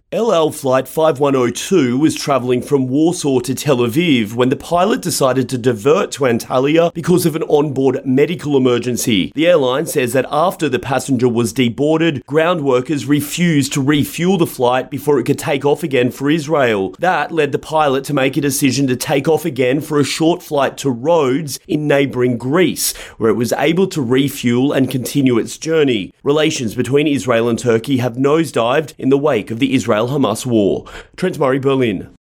El Al Flight 5102 was travelling from Warsaw to Tel Aviv when the pilot decided to divert to Antalya because of an onboard medical emergency. The airline says that after the passenger was deboarded, ground workers refused to refuel the flight before it could take off again for Israel. That led the pilot to make a decision to take off again for a short flight to Rhodes in neighbouring Greece, where it was able to refuel and continue its journey. Relations between Israel and Turkey have nosedived in the wake of the Israel-Hamas war. Trent Murray, Berlin.